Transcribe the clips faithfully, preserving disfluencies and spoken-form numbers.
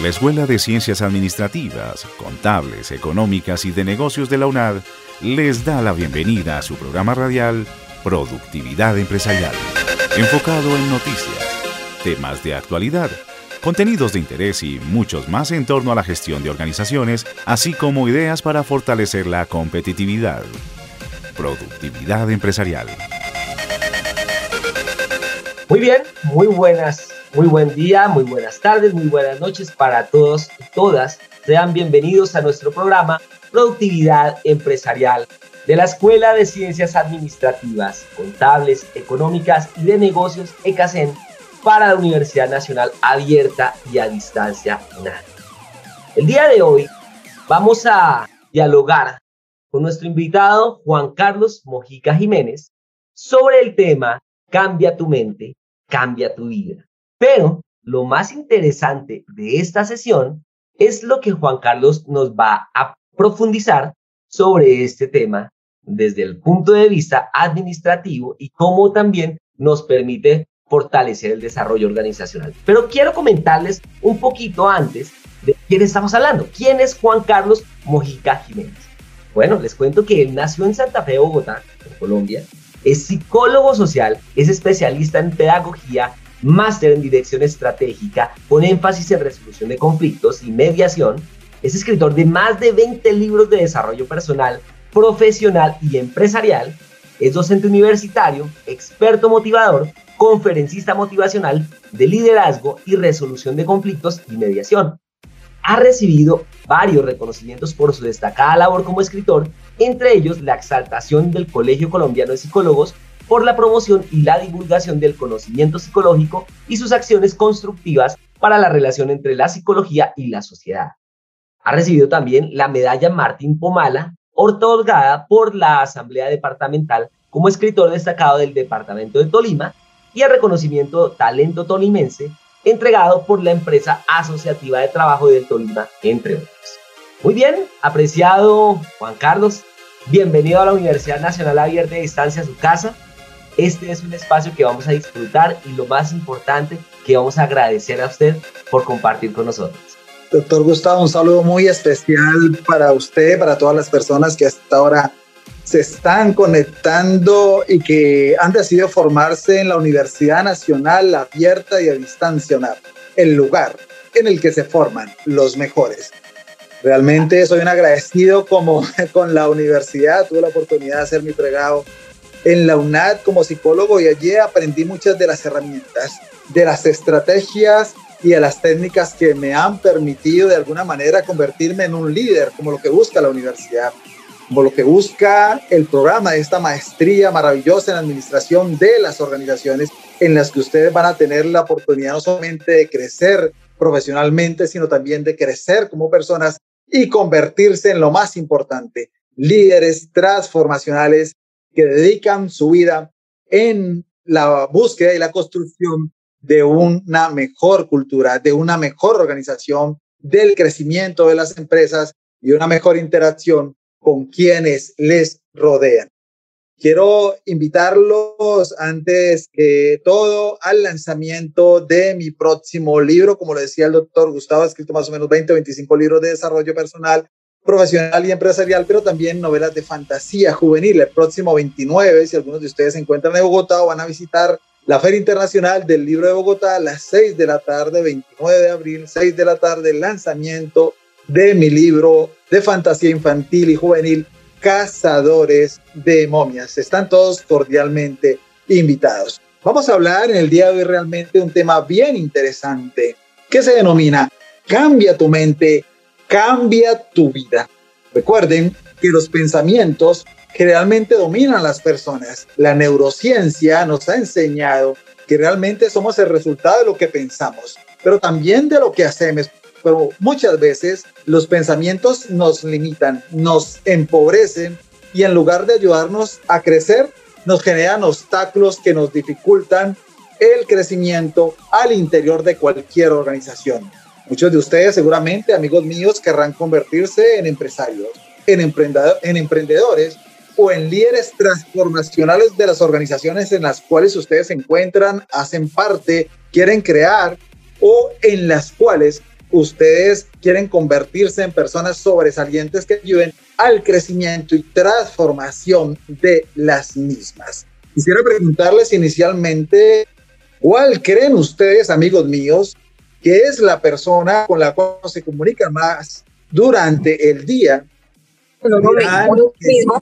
La Escuela de Ciencias Administrativas, Contables, Económicas y de Negocios de la UNAD les da la bienvenida a su programa radial Productividad Empresarial, enfocado en noticias, temas de actualidad, contenidos de interés y muchos más en torno a la gestión de organizaciones, así como ideas para fortalecer la competitividad. Productividad Empresarial. Muy bien, muy buenas, muy buen día, muy buenas tardes, muy buenas noches para todos y todas. Sean bienvenidos a nuestro programa Productividad Empresarial de la Escuela de Ciencias Administrativas, Contables, Económicas y de Negocios ECACEN para la Universidad Nacional Abierta y a Distancia UNAD. El día de hoy vamos a dialogar con nuestro invitado Juan Carlos Mojica Jiménez sobre el tema Cambia tu mente, cambia tu vida. Pero lo más interesante de esta sesión es lo que Juan Carlos nos va a profundizar sobre este tema desde el punto de vista administrativo y cómo también nos permite fortalecer el desarrollo organizacional. Pero quiero comentarles un poquito antes de quién estamos hablando. ¿Quién es Juan Carlos Mojica Jiménez? Bueno, les cuento que él nació en Santa Fe, Bogotá, en Colombia. Es psicólogo social, es especialista en pedagogía, máster en dirección estratégica, con énfasis en resolución de conflictos y mediación. Es escritor de más de veinte libros de desarrollo personal, profesional y empresarial. Es docente universitario, experto motivador, conferencista motivacional de liderazgo y resolución de conflictos y mediación. Ha recibido varios reconocimientos por su destacada labor como escritor, entre ellos la exaltación del Colegio Colombiano de Psicólogos por la promoción y la divulgación del conocimiento psicológico y sus acciones constructivas para la relación entre la psicología y la sociedad. Ha recibido también la medalla Martín Pomala, otorgada por la Asamblea Departamental como escritor destacado del Departamento de Tolima, y el reconocimiento Talento Tolimense, entregado por la empresa asociativa de trabajo del Tolima, entre otros. Muy bien, apreciado Juan Carlos, bienvenido a la Universidad Nacional Abierta y a Distancia, a su casa. Este es un espacio que vamos a disfrutar y lo más importante, que vamos a agradecer a usted por compartir con nosotros. Doctor Gustavo, un saludo muy especial para usted, para todas las personas que hasta ahora se están conectando y que han decidido formarse en la Universidad Nacional Abierta y a Distancia UNAD, el lugar en el que se forman los mejores. Realmente soy un agradecido como, con la universidad. Tuve la oportunidad de hacer mi pregrado en la UNAD como psicólogo y allí aprendí muchas de las herramientas, de las estrategias y de las técnicas que me han permitido de alguna manera convertirme en un líder, como lo que busca la universidad, como lo que busca el programa de esta maestría maravillosa en administración de las organizaciones, en las que ustedes van a tener la oportunidad no solamente de crecer profesionalmente, sino también de crecer como personas y convertirse en lo más importante, líderes transformacionales que dedican su vida en la búsqueda y la construcción de una mejor cultura, de una mejor organización, del crecimiento de las empresas y una mejor interacción con quienes les rodean. Quiero invitarlos antes que todo al lanzamiento de mi próximo libro. Como le decía el doctor Gustavo, ha escrito más o menos veinte o veinticinco libros de desarrollo personal, profesional y empresarial, pero también novelas de fantasía juvenil. El próximo veintinueve, si algunos de ustedes se encuentran en Bogotá o van a visitar la Feria Internacional del Libro de Bogotá, a las seis de la tarde, veintinueve de abril, seis de la tarde, el lanzamiento de mi libro de fantasía infantil y juvenil, Cazadores de Momias. Están todos cordialmente invitados. Vamos a hablar en el día de hoy realmente de un tema bien interesante que se denomina Cambia tu mente, cambia tu vida. Recuerden que los pensamientos generalmente dominan a las personas. La neurociencia nos ha enseñado que realmente somos el resultado de lo que pensamos, pero también de lo que hacemos. Pero muchas veces los pensamientos nos limitan, nos empobrecen y en lugar de ayudarnos a crecer, nos generan obstáculos que nos dificultan el crecimiento al interior de cualquier organización. Muchos de ustedes seguramente, amigos míos, querrán convertirse en empresarios, en, emprendedor, en emprendedores o en líderes transformacionales de las organizaciones en las cuales ustedes se encuentran, hacen parte, quieren crear o en las cuales ustedes quieren convertirse en personas sobresalientes que ayuden al crecimiento y transformación de las mismas. Quisiera preguntarles inicialmente, ¿cuál creen ustedes, amigos míos, que es la persona con la cual se comunican más durante el día? Uno, uno mismo.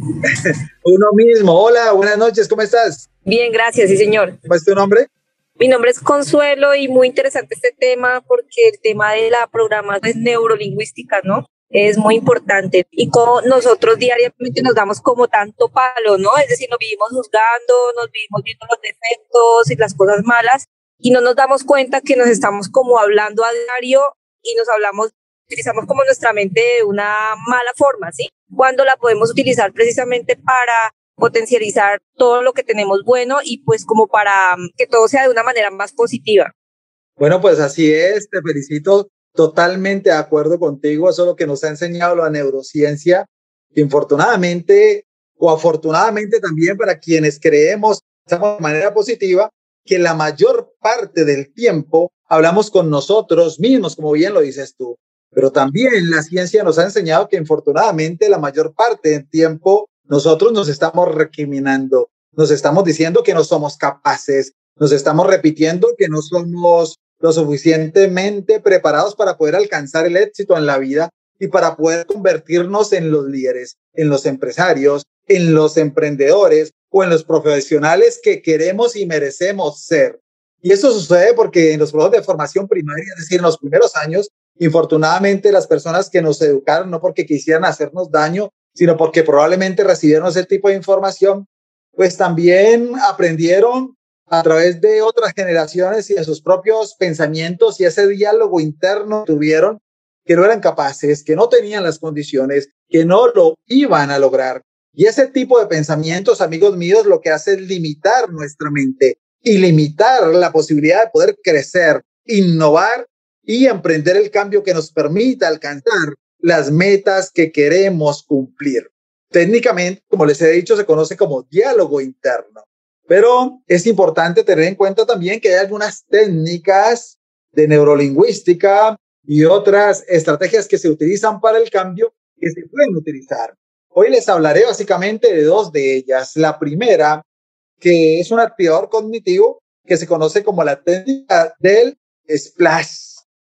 Uno mismo. Hola, buenas noches, ¿cómo estás? Bien, gracias, sí, señor. ¿Cuál es tu nombre? Mi nombre es Consuelo y muy interesante este tema porque el tema de la programación neurolingüística, ¿no? Es muy importante y como nosotros diariamente nos damos como tanto palo, ¿no? Es decir, nos vivimos juzgando, nos vivimos viendo los defectos y las cosas malas y no nos damos cuenta que nos estamos como hablando a diario y nos hablamos, utilizamos como nuestra mente de una mala forma, ¿sí? Cuando la podemos utilizar precisamente para potencializar todo lo que tenemos bueno y pues como para que todo sea de una manera más positiva. Bueno, pues así es, te felicito, totalmente de acuerdo contigo, eso es lo que nos ha enseñado la neurociencia, que infortunadamente o afortunadamente también para quienes creemos de manera positiva, que la mayor parte del tiempo hablamos con nosotros mismos, como bien lo dices tú, pero también la ciencia nos ha enseñado que infortunadamente la mayor parte del tiempo nosotros nos estamos recriminando, nos estamos diciendo que no somos capaces, nos estamos repitiendo que no somos lo suficientemente preparados para poder alcanzar el éxito en la vida y para poder convertirnos en los líderes, en los empresarios, en los emprendedores o en los profesionales que queremos y merecemos ser. Y eso sucede porque en los procesos de formación primaria, es decir, en los primeros años, infortunadamente las personas que nos educaron no porque quisieran hacernos daño, sino porque probablemente recibieron ese tipo de información, pues también aprendieron a través de otras generaciones y de sus propios pensamientos y ese diálogo interno tuvieron que no eran capaces, que no tenían las condiciones, que no lo iban a lograr. Y ese tipo de pensamientos, amigos míos, lo que hace es limitar nuestra mente y limitar la posibilidad de poder crecer, innovar y emprender el cambio que nos permita alcanzar las metas que queremos cumplir. Técnicamente, como les he dicho, se conoce como diálogo interno, pero es importante tener en cuenta también que hay algunas técnicas de neurolingüística y otras estrategias que se utilizan para el cambio que se pueden utilizar. Hoy les hablaré básicamente de dos de ellas. La primera, que es un activador cognitivo que se conoce como la técnica del splash.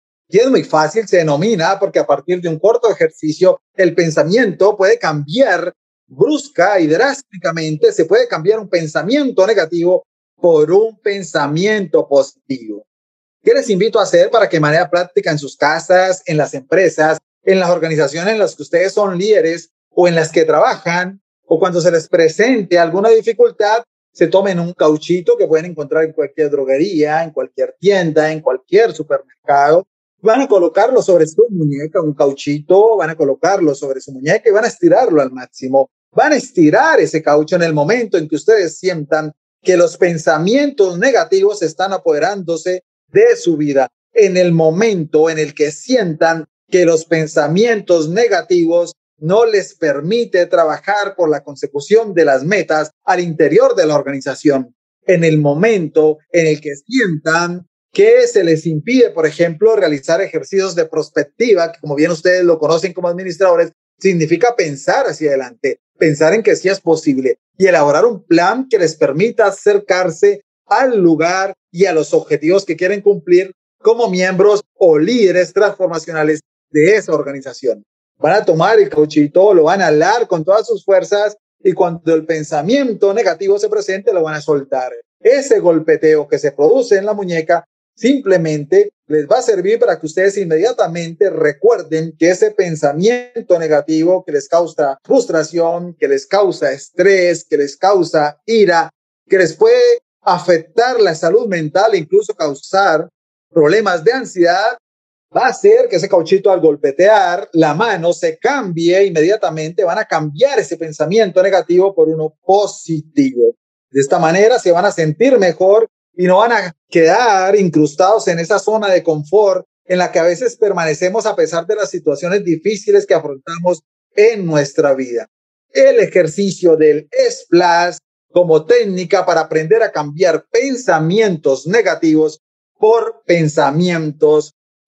Y es muy fácil, se denomina porque a partir de un corto ejercicio el pensamiento puede cambiar brusca y drásticamente, se puede cambiar un pensamiento negativo por un pensamiento positivo. ¿Qué les invito a hacer para que de manera práctica en sus casas, en las empresas, en las organizaciones en las que ustedes son líderes o en las que trabajan, o cuando se les presente alguna dificultad, se tomen un cauchito que pueden encontrar en cualquier droguería, en cualquier tienda, en cualquier supermercado? Van a colocarlo sobre su muñeca, un cauchito, van a colocarlo sobre su muñeca y van a estirarlo al máximo. Van a estirar ese caucho en el momento en que ustedes sientan que los pensamientos negativos están apoderándose de su vida. En el momento en el que sientan que los pensamientos negativos no les permite trabajar por la consecución de las metas al interior de la organización. En el momento en el que sientan que se les impide, por ejemplo, realizar ejercicios de prospectiva, que como bien ustedes lo conocen como administradores, significa pensar hacia adelante, pensar en que sí es posible y elaborar un plan que les permita acercarse al lugar y a los objetivos que quieren cumplir como miembros o líderes transformacionales de esa organización. Van a tomar el cauchito, lo van a alar con todas sus fuerzas y cuando el pensamiento negativo se presente, lo van a soltar. Ese golpeteo que se produce en la muñeca simplemente les va a servir para que ustedes inmediatamente recuerden que ese pensamiento negativo que les causa frustración, que les causa estrés, que les causa ira, que les puede afectar la salud mental e incluso causar problemas de ansiedad, va a hacer que ese cauchito al golpetear la mano se cambie inmediatamente, van a cambiar ese pensamiento negativo por uno positivo. De esta manera se van a sentir mejor y no van a quedar incrustados en esa zona de confort en la que a veces permanecemos a pesar de las situaciones difíciles que afrontamos en nuestra vida. El ejercicio del splash como técnica para aprender a cambiar pensamientos negativos por pensamientos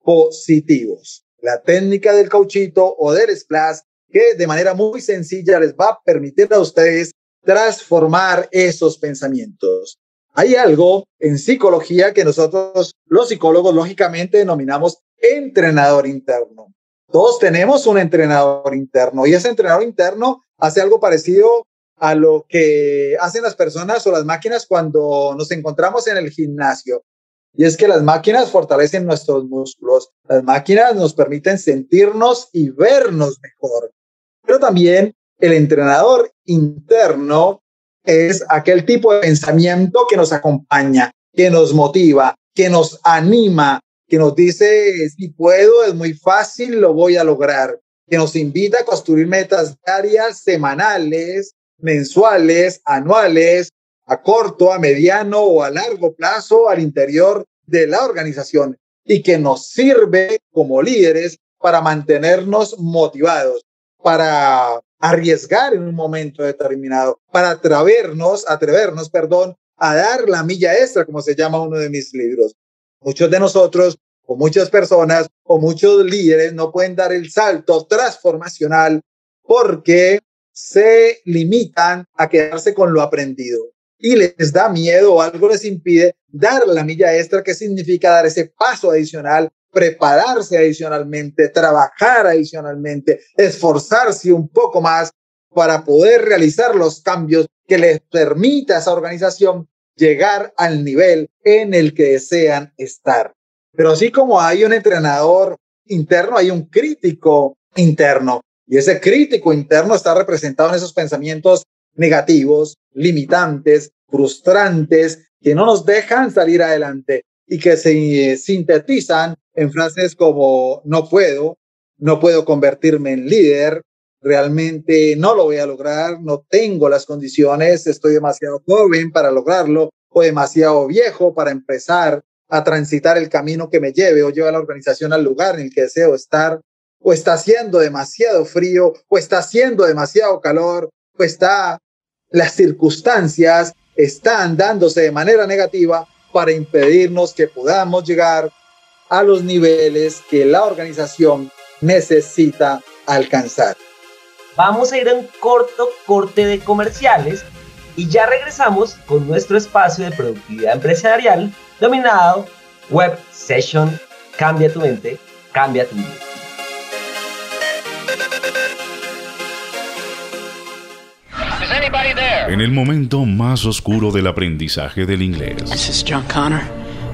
positivos. La técnica del cauchito o del splash, que de manera muy sencilla les va a permitir a ustedes transformar esos pensamientos. Hay algo en psicología que nosotros, los psicólogos, lógicamente denominamos entrenador interno. Todos tenemos un entrenador interno y ese entrenador interno hace algo parecido a lo que hacen las personas o las máquinas cuando nos encontramos en el gimnasio. Y es que las máquinas fortalecen nuestros músculos. Las máquinas nos permiten sentirnos y vernos mejor. Pero también el entrenador interno es aquel tipo de pensamiento que nos acompaña, que nos motiva, que nos anima, que nos dice, si puedo, es muy fácil, lo voy a lograr, que nos invita a construir metas diarias, semanales, mensuales, anuales, a corto, a mediano o a largo plazo al interior de la organización y que nos sirve como líderes para mantenernos motivados, para arriesgar en un momento determinado, para atrevernos, atrevernos, perdón, a dar la milla extra, como se llama uno de mis libros. Muchos de nosotros, o muchas personas, o muchos líderes no pueden dar el salto transformacional porque se limitan a quedarse con lo aprendido y les da miedo o algo les impide dar la milla extra, que significa dar ese paso adicional, prepararse adicionalmente, trabajar adicionalmente, esforzarse un poco más para poder realizar los cambios que les permita a esa organización llegar al nivel en el que desean estar. Pero así como hay un entrenador interno, hay un crítico interno. Y ese crítico interno está representado en esos pensamientos negativos, limitantes, frustrantes, que no nos dejan salir adelante y que se sintetizan en frases como no puedo, no puedo convertirme en líder, realmente no lo voy a lograr, no tengo las condiciones, estoy demasiado joven para lograrlo o demasiado viejo para empezar a transitar el camino que me lleve o lleve a la organización al lugar en el que deseo estar, o está haciendo demasiado frío, o está haciendo demasiado calor, o está, las circunstancias están dándose de manera negativa para impedirnos que podamos llegar a los niveles que la organización necesita alcanzar. Vamos a ir a un corto corte de comerciales y ya regresamos con nuestro espacio de productividad empresarial dominado Web Session. Cambia tu mente, cambia tu vida. En el momento más oscuro del aprendizaje del inglés, This is John Connor.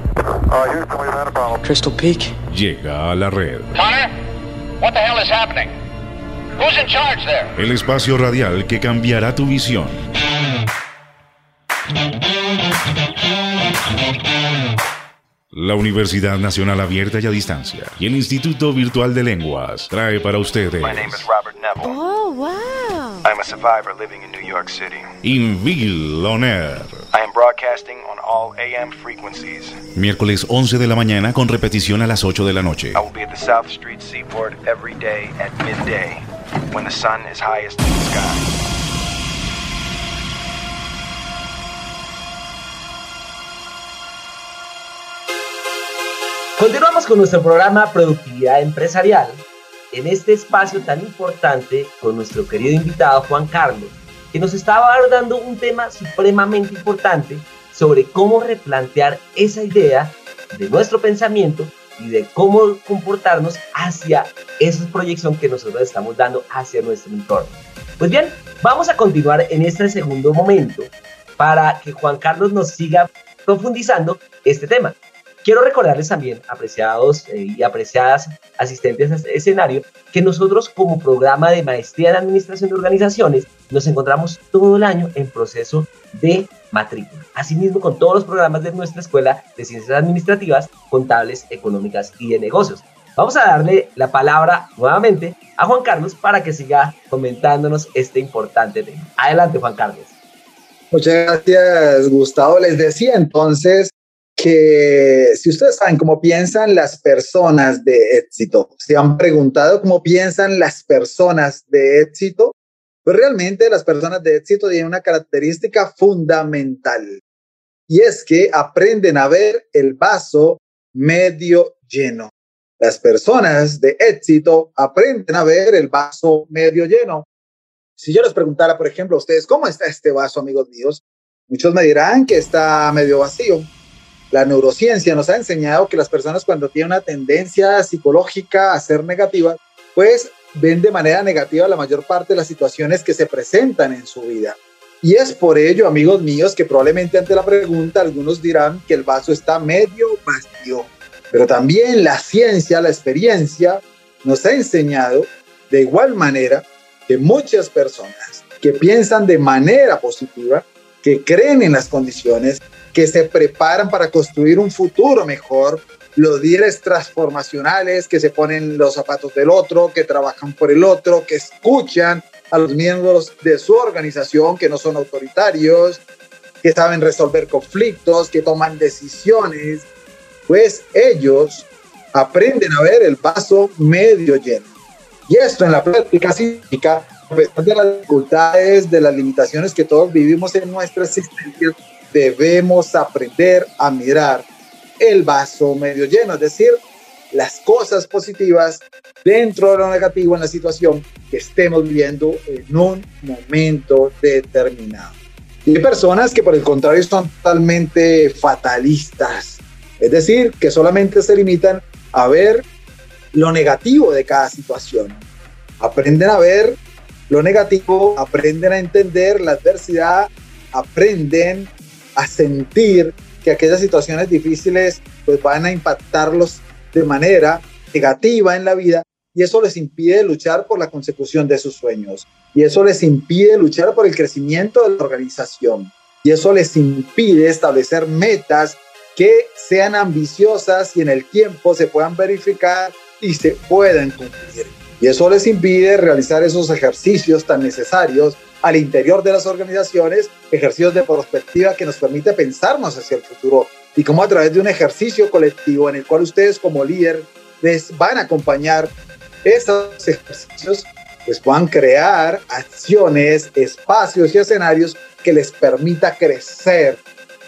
Crystal Peak. llega a la red. Connor, what the hell is happening? Who's in charge there? El espacio radial que cambiará tu visión. La Universidad Nacional Abierta y a Distancia y el Instituto Virtual de Lenguas trae para ustedes My name is Robert Neville. Oh, wow. I'm a survivor living in New York City. Invil On Air. I am broadcasting on all A M frequencies. Miércoles once de la mañana con repetición a las ocho de la noche. I will be at the South Street Seaport every day at midday, when the sun is highest in the sky. Continuamos con nuestro programa Productividad Empresarial, en este espacio tan importante con nuestro querido invitado Juan Carlos, que nos estaba abordando un tema supremamente importante sobre cómo replantear esa idea de nuestro pensamiento y de cómo comportarnos hacia esa proyección que nosotros estamos dando hacia nuestro entorno. Pues bien, vamos a continuar en este segundo momento para que Juan Carlos nos siga profundizando este tema. Quiero recordarles también, apreciados eh, y apreciadas asistentes a este escenario, que nosotros como programa de maestría en administración de organizaciones nos encontramos todo el año en proceso de matrícula. Asimismo, con todos los programas de nuestra escuela de ciencias administrativas, contables, económicas y de negocios. Vamos a darle la palabra nuevamente a Juan Carlos para que siga comentándonos este importante tema. Adelante, Juan Carlos. Muchas gracias, Gustavo. Les decía entonces que si ustedes saben cómo piensan las personas de éxito, se han preguntado cómo piensan las personas de éxito, pues realmente las personas de éxito tienen una característica fundamental y es que aprenden a ver el vaso medio lleno. Las personas de éxito aprenden a ver el vaso medio lleno. Si yo les preguntara, por ejemplo, a ustedes, ¿cómo está este vaso, amigos míos? Muchos me dirán que está medio vacío. La neurociencia nos ha enseñado que las personas cuando tienen una tendencia psicológica a ser negativa, pues ven de manera negativa la mayor parte de las situaciones que se presentan en su vida. Y es por ello, amigos míos, que probablemente ante la pregunta algunos dirán que el vaso está medio vacío. Pero también la ciencia, la experiencia, nos ha enseñado de igual manera que muchas personas que piensan de manera positiva, que creen en las condiciones, que se preparan para construir un futuro mejor, los líderes transformacionales que se ponen los zapatos del otro, que trabajan por el otro, que escuchan a los miembros de su organización, que no son autoritarios, que saben resolver conflictos, que toman decisiones, pues ellos aprenden a ver el vaso medio lleno. Y esto en la práctica significa, a pesar de las dificultades, de las limitaciones que todos vivimos en nuestra existencia, debemos aprender a mirar el vaso medio lleno, es decir, las cosas positivas dentro de lo negativo en la situación que estemos viviendo en un momento determinado. Y hay personas que por el contrario son totalmente fatalistas, es decir, que solamente se limitan a ver lo negativo de cada situación. Aprenden a ver lo negativo, aprenden a entender la adversidad, aprenden a sentir que aquellas situaciones difíciles pues van a impactarlos de manera negativa en la vida, y eso les impide luchar por la consecución de sus sueños, y eso les impide luchar por el crecimiento de la organización, y eso les impide establecer metas que sean ambiciosas y en el tiempo se puedan verificar y se puedan cumplir. Y eso les impide realizar esos ejercicios tan necesarios al interior de las organizaciones, ejercicios de perspectiva que nos permite pensarnos hacia el futuro y cómo a través de un ejercicio colectivo en el cual ustedes como líder les van a acompañar esos ejercicios, pues puedan crear acciones, espacios y escenarios que les permita crecer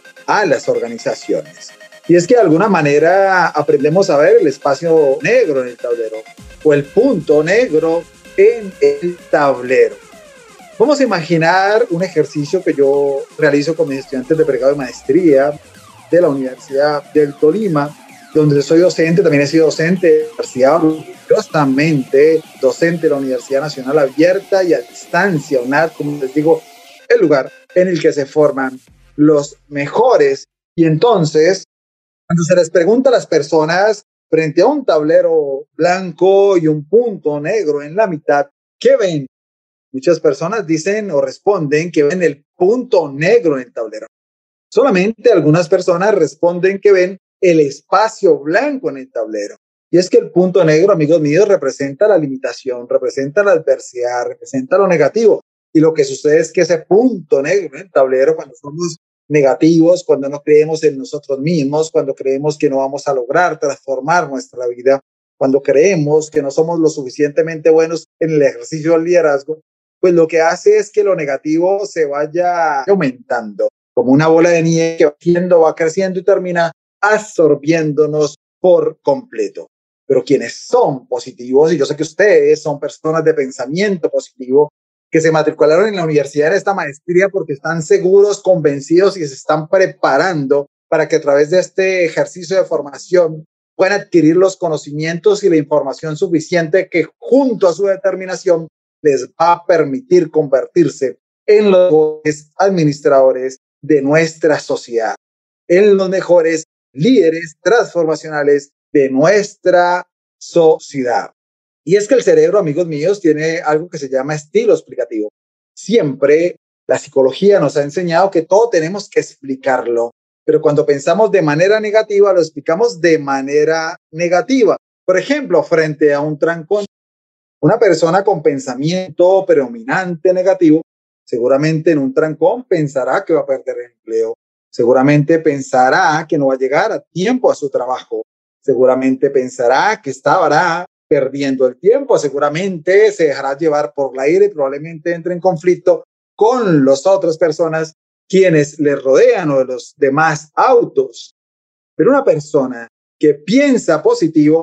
a las organizaciones. Y es que de alguna manera aprendemos a ver el espacio negro en el tablero o el punto negro en el tablero. Vamos a imaginar un ejercicio que yo realizo con mis estudiantes de pregrado y maestría de la Universidad del Tolima, donde soy docente, también he sido docente de la universidad, orgullosamente docente de la Universidad Nacional Abierta y a Distancia, U N A D, como les digo, el lugar en el que se forman los mejores. Y entonces, cuando se les pregunta a las personas frente a un tablero blanco y un punto negro en la mitad, ¿qué ven? Muchas personas dicen o responden que ven el punto negro en el tablero. Solamente algunas personas responden que ven el espacio blanco en el tablero. Y es que el punto negro, amigos míos, representa la limitación, representa la adversidad, representa lo negativo. Y lo que sucede es que ese punto negro en el tablero, cuando somos negativos, cuando no creemos en nosotros mismos, cuando creemos que no vamos a lograr transformar nuestra vida, cuando creemos que no somos lo suficientemente buenos en el ejercicio del liderazgo, pues lo que hace es que lo negativo se vaya aumentando, como una bola de nieve que va creciendo, va creciendo y termina absorbiéndonos por completo. Pero quienes son positivos, y yo sé que ustedes son personas de pensamiento positivo, que se matricularon en la universidad en esta maestría porque están seguros, convencidos y se están preparando para que a través de este ejercicio de formación puedan adquirir los conocimientos y la información suficiente que junto a su determinación les va a permitir convertirse en los mejores administradores de nuestra sociedad, en los mejores líderes transformacionales de nuestra sociedad. Y es que el cerebro, amigos míos, tiene algo que se llama estilo explicativo. Siempre la psicología nos ha enseñado que todo tenemos que explicarlo, pero cuando pensamos de manera negativa, lo explicamos de manera negativa. Por ejemplo, frente a un trancón, una persona con pensamiento predominante negativo, seguramente en un trancón pensará que va a perder el empleo, seguramente pensará que no va a llegar a tiempo a su trabajo, seguramente pensará que estará perdiendo el tiempo, seguramente se dejará llevar por el aire y probablemente entre en conflicto con las otras personas quienes le rodean o de los demás autos. Pero una persona que piensa positivo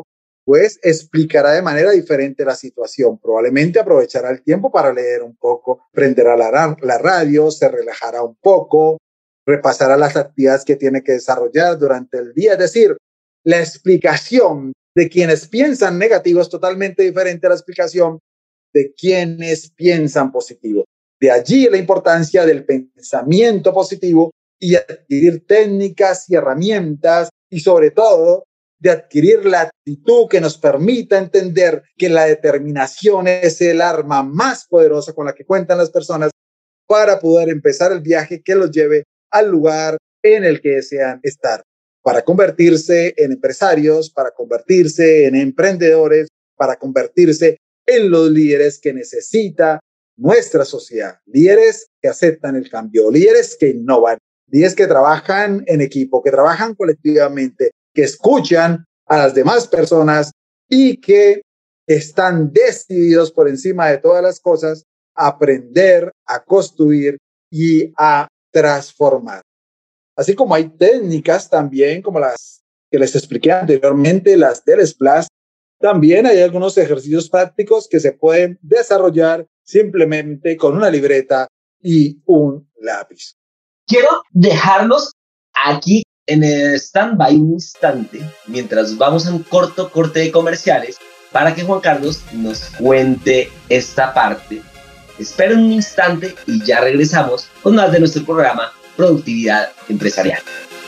pues explicará de manera diferente la situación. Probablemente aprovechará el tiempo para leer un poco, prenderá la, la radio, se relajará un poco, repasará las actividades que tiene que desarrollar durante el día. Es decir, la explicación de quienes piensan negativo es totalmente diferente a la explicación de quienes piensan positivo. De allí la importancia del pensamiento positivo y adquirir técnicas y herramientas y sobre todo de adquirir la actitud que nos permita entender que la determinación es el arma más poderosa con la que cuentan las personas para poder empezar el viaje que los lleve al lugar en el que desean estar, para convertirse en empresarios, para convertirse en emprendedores, para convertirse en los líderes que necesita nuestra sociedad, líderes que aceptan el cambio, líderes que innovan, líderes que trabajan en equipo, que trabajan colectivamente, que escuchan a las demás personas y que están decididos por encima de todas las cosas a aprender, a construir y a transformar. Así como hay técnicas también como las que les expliqué anteriormente, las del Splash, también hay algunos ejercicios prácticos que se pueden desarrollar simplemente con una libreta y un lápiz. Quiero dejarlos aquí en el stand-by un instante, mientras vamos a un corto corte de comerciales, para que Juan Carlos nos cuente esta parte. Esperen un instante y ya regresamos con más de nuestro programa Productividad Empresarial.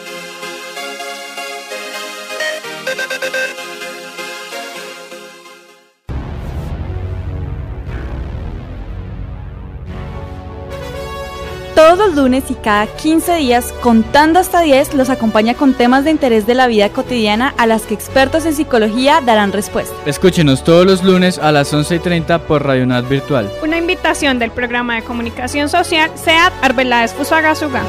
Todos los lunes y cada quince días, contando hasta diez, los acompaña con temas de interés de la vida cotidiana a las que expertos en psicología darán respuesta. Escúchenos todos los lunes a las once y treinta por Radio N A T Virtual. Una invitación del programa de comunicación social SEAT Arbeláez Fusagasugá.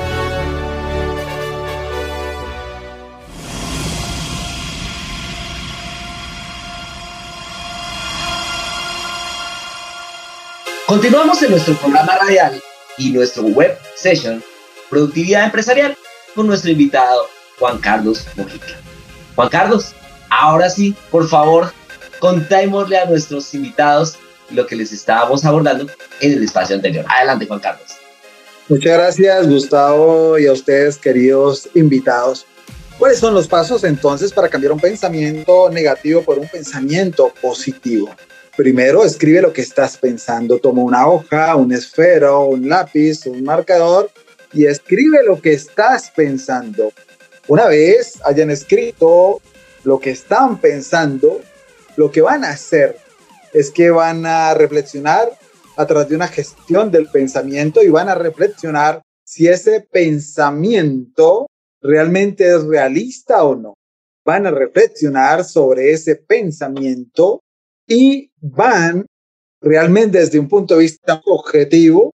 Continuamos en nuestro programa radial y nuestro web session Productividad Empresarial con nuestro invitado Juan Carlos Mojica. Juan Carlos, ahora sí, por favor, contémosle a nuestros invitados lo que les estábamos abordando en el espacio anterior. Adelante, Juan Carlos. Muchas gracias, Gustavo, y a ustedes, queridos invitados. ¿Cuáles son los pasos entonces para cambiar un pensamiento negativo por un pensamiento positivo? Primero, escribe lo que estás pensando. Toma una hoja, un esfero, un lápiz, un marcador y escribe lo que estás pensando. Una vez hayan escrito lo que están pensando, lo que van a hacer es que van a reflexionar a través de una gestión del pensamiento y van a reflexionar si ese pensamiento realmente es realista o no. Van a reflexionar sobre ese pensamiento y van realmente desde un punto de vista objetivo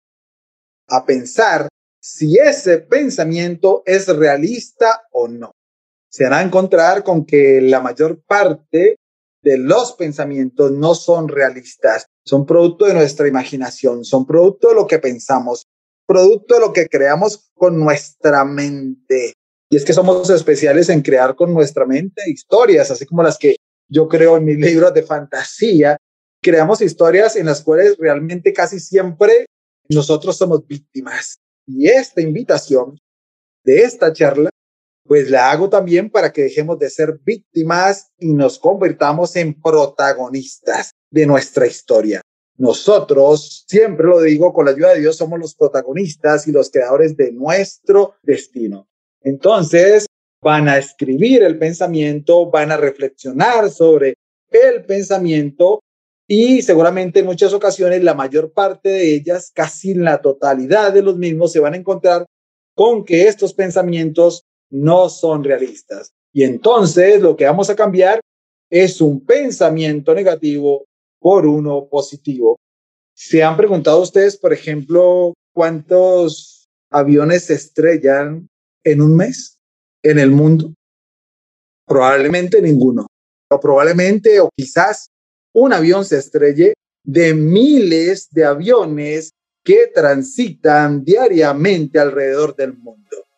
a pensar si ese pensamiento es realista o no. Se van a encontrar con que la mayor parte de los pensamientos no son realistas, son producto de nuestra imaginación, son producto de lo que pensamos, producto de lo que creamos con nuestra mente. Y es que somos especiales en crear con nuestra mente historias, así como las que yo creo en mis libros de fantasía. Creamos historias en las cuales realmente casi siempre nosotros somos víctimas. Y esta invitación de esta charla, pues la hago también para que dejemos de ser víctimas y nos convirtamos en protagonistas de nuestra historia. Nosotros, siempre lo digo, con la ayuda de Dios somos los protagonistas y los creadores de nuestro destino. Entonces, van a escribir el pensamiento, van a reflexionar sobre el pensamiento y seguramente en muchas ocasiones la mayor parte de ellas, casi la totalidad de los mismos, se van a encontrar con que estos pensamientos no son realistas. Y entonces lo que vamos a cambiar es un pensamiento negativo por uno positivo. ¿Se han preguntado ustedes, por ejemplo, cuántos aviones se estrellan en un mes en el mundo? Probablemente ninguno. O probablemente o quizás un avión se estrelle de miles de aviones que transitan diariamente alrededor del mundo.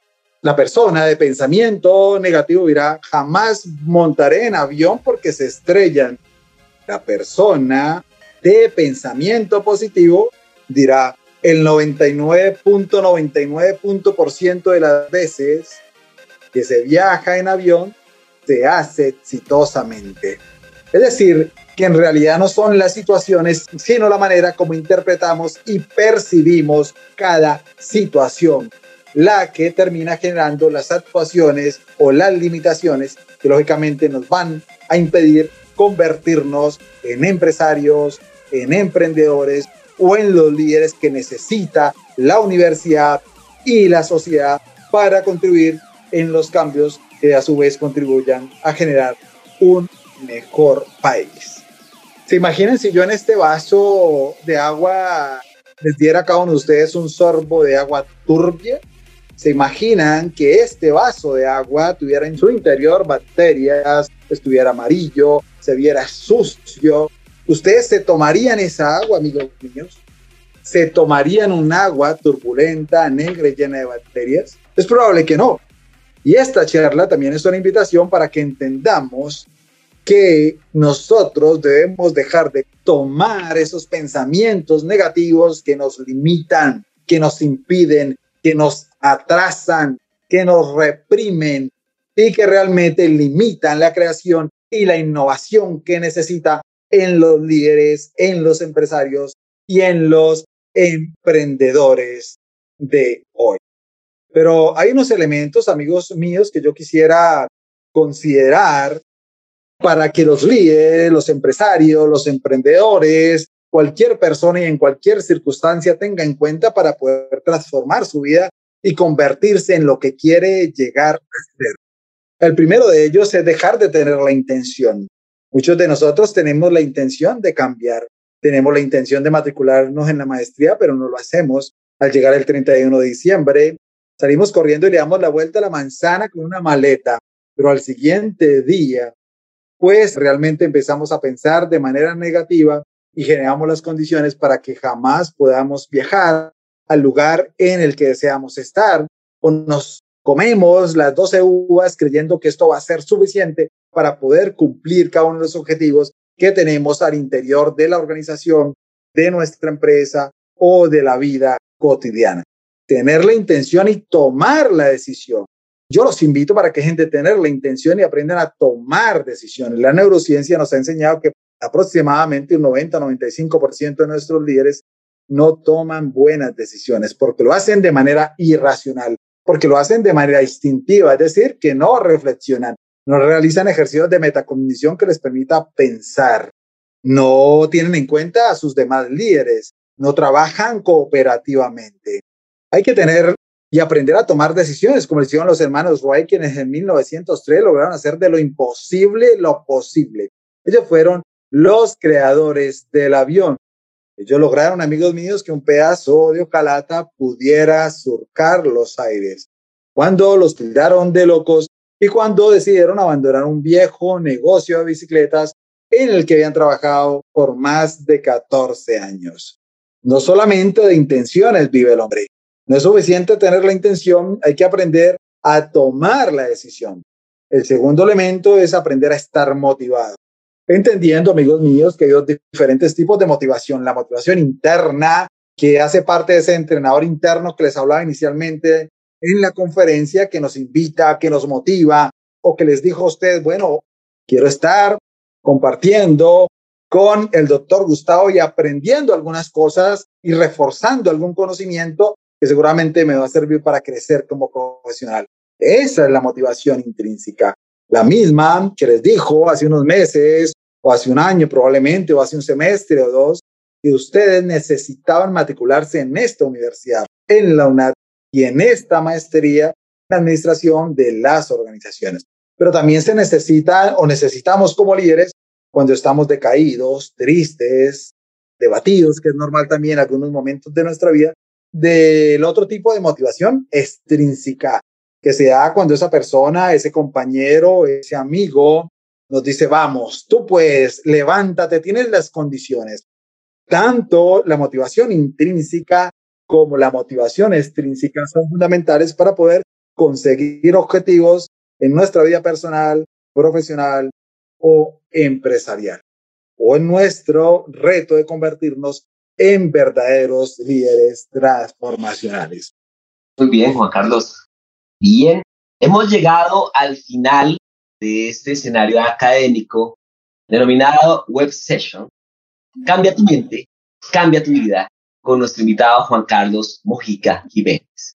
La persona de pensamiento negativo dirá, jamás montaré en avión porque se estrellan. La persona de pensamiento positivo dirá, el noventa y nueve punto noventa y nueve por ciento de las veces que se viaja en avión se hace exitosamente. Es decir, que en realidad no son las situaciones, sino la manera como interpretamos y percibimos cada situación, la que termina generando las actuaciones o las limitaciones que lógicamente nos van a impedir convertirnos en empresarios, en emprendedores o en los líderes que necesita la universidad y la sociedad para contribuir en los cambios que a su vez contribuyan a generar un mejor país. ¿Se imaginan si yo en este vaso de agua les diera a cada uno de ustedes un sorbo de agua turbia? ¿Se imaginan que este vaso de agua tuviera en su interior bacterias, estuviera amarillo, se viera sucio? ¿Ustedes se tomarían esa agua, amigos míos? ¿Se tomarían un agua turbulenta, negra y llena de bacterias? Es probable que no. Y esta charla también es una invitación para que entendamos que nosotros debemos dejar de tomar esos pensamientos negativos que nos limitan, que nos impiden, que nos atrasan, que nos reprimen y que realmente limitan la creación y la innovación que necesita en los líderes, en los empresarios y en los emprendedores de hoy. Pero hay unos elementos, amigos míos, que yo quisiera considerar para que los líderes, los empresarios, los emprendedores, cualquier persona y en cualquier circunstancia tenga en cuenta para poder transformar su vida y convertirse en lo que quiere llegar a ser. El primero de ellos es dejar de tener la intención. Muchos de nosotros tenemos la intención de cambiar, tenemos la intención de matricularnos en la maestría, pero no lo hacemos. Al llegar el treinta y uno de diciembre, salimos corriendo y le damos la vuelta a la manzana con una maleta, pero al siguiente día, pues realmente empezamos a pensar de manera negativa y generamos las condiciones para que jamás podamos viajar al lugar en el que deseamos estar, o nos comemos las doce uvas creyendo que esto va a ser suficiente para poder cumplir cada uno de los objetivos que tenemos al interior de la organización, de nuestra empresa o de la vida cotidiana. Tener la intención y tomar la decisión. Yo los invito para que dejen de tener la intención y aprendan a tomar decisiones. La neurociencia nos ha enseñado que aproximadamente un noventa a noventa y cinco por ciento de nuestros líderes no toman buenas decisiones porque lo hacen de manera irracional, porque lo hacen de manera instintiva, es decir, que no reflexionan, no realizan ejercicios de metacognición que les permita pensar, no tienen en cuenta a sus demás líderes, no trabajan cooperativamente. Hay que tener y aprender a tomar decisiones, como hicieron los hermanos Wright, quienes en mil novecientos tres lograron hacer de lo imposible lo posible. Ellos fueron los creadores del avión. Ellos lograron, amigos míos, que un pedazo de hojalata pudiera surcar los aires. Cuando los tildaron de locos y cuando decidieron abandonar un viejo negocio de bicicletas en el que habían trabajado por más de catorce años. No solamente de intenciones vive el hombre. No es suficiente tener la intención, hay que aprender a tomar la decisión. El segundo elemento es aprender a estar motivado. Entendiendo, amigos míos, que hay dos diferentes tipos de motivación. La motivación interna, que hace parte de ese entrenador interno que les hablaba inicialmente en la conferencia, que nos invita, que nos motiva, o que les dijo a ustedes, bueno, quiero estar compartiendo con el doctor Gustavo y aprendiendo algunas cosas y reforzando algún conocimiento que seguramente me va a servir para crecer como profesional. Esa es la motivación intrínseca. La misma que les dijo hace unos meses, o hace un año probablemente, o hace un semestre o dos, que ustedes necesitaban matricularse en esta universidad, en la UNAD, y en esta maestría en administración de las organizaciones. Pero también se necesita, o necesitamos como líderes, cuando estamos decaídos, tristes, debatidos, que es normal también en algunos momentos de nuestra vida, del otro tipo de motivación extrínseca, que se da cuando esa persona, ese compañero, ese amigo nos dice, vamos, tú puedes, levántate, tienes las condiciones. Tanto la motivación intrínseca como la motivación extrínseca son fundamentales para poder conseguir objetivos en nuestra vida personal, profesional o empresarial, o en nuestro reto de convertirnos en verdaderos líderes transformacionales. Muy bien, Juan Carlos. Bien, hemos llegado al final de este escenario académico denominado Web Session. Cambia tu mente, cambia tu vida, con nuestro invitado Juan Carlos Mojica Jiménez.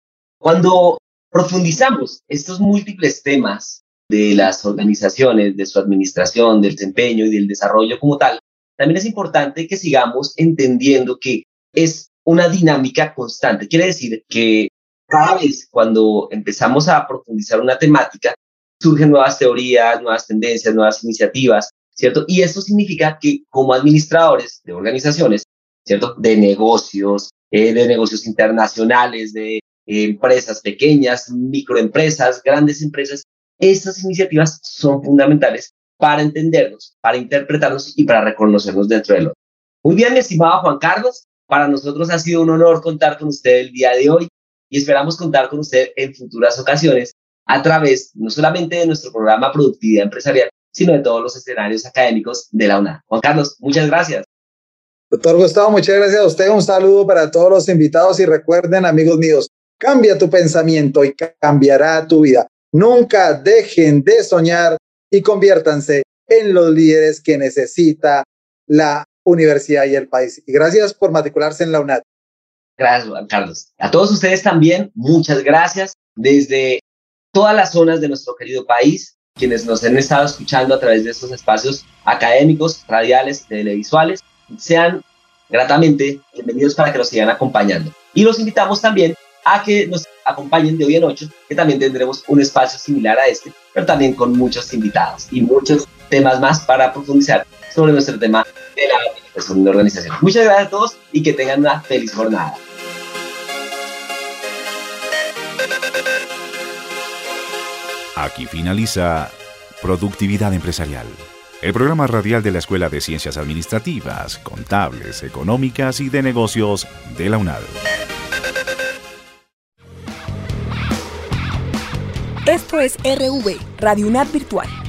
Cuando profundizamos estos múltiples temas de las organizaciones, de su administración, del desempeño y del desarrollo como tal, también es importante que sigamos entendiendo que es una dinámica constante. Quiere decir que cada vez cuando empezamos a profundizar una temática, surgen nuevas teorías, nuevas tendencias, nuevas iniciativas, ¿cierto? Y eso significa que como administradores de organizaciones, ¿cierto? De negocios, eh, de negocios internacionales, de eh, empresas pequeñas, microempresas, grandes empresas, estas iniciativas son fundamentales para entendernos, para interpretarnos y para reconocernos dentro del otro. Muy bien, mi estimado Juan Carlos, para nosotros ha sido un honor contar con usted el día de hoy y esperamos contar con usted en futuras ocasiones a través no solamente de nuestro programa Productividad Empresarial, sino de todos los escenarios académicos de la UNAD. Juan Carlos, muchas gracias. Doctor Gustavo, muchas gracias a usted. Un saludo para todos los invitados y recuerden, amigos míos, cambia tu pensamiento y cambiará tu vida. Nunca dejen de soñar y conviértanse en los líderes que necesita la universidad y el país. Y gracias por matricularse en la UNAD. Gracias, Juan Carlos. A todos ustedes también, muchas gracias. Desde todas las zonas de nuestro querido país, quienes nos han estado escuchando a través de estos espacios académicos, radiales, televisuales, sean gratamente bienvenidos para que nos sigan acompañando. Y los invitamos también a que nos acompañen de hoy en ocho, que también tendremos un espacio similar a este, pero también con muchos invitados y muchos temas más para profundizar sobre nuestro tema de la administración de organización. Muchas gracias a todos y que tengan una feliz jornada. Aquí finaliza Productividad Empresarial, el programa radial de la Escuela de Ciencias Administrativas, Contables, Económicas y de Negocios de la UNAD. Esto es R V, Radio UNAD Virtual.